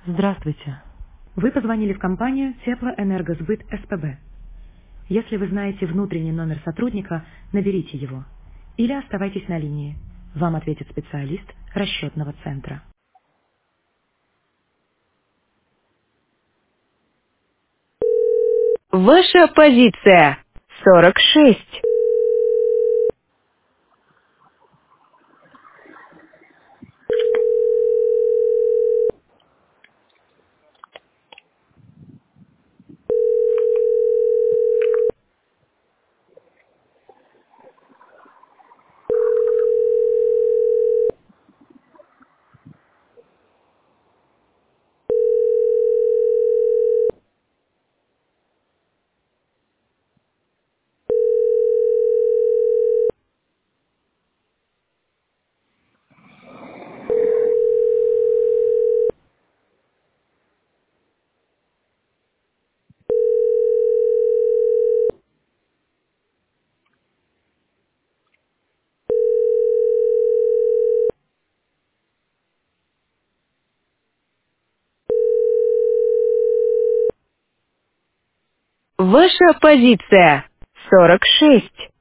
Здравствуйте. Вы позвонили в компанию Теплоэнергосбыт СПБ. Если вы знаете внутренний номер сотрудника, наберите его. Или оставайтесь на линии. Вам ответит специалист расчетного центра. Ваша позиция 46. Ваша позиция 46.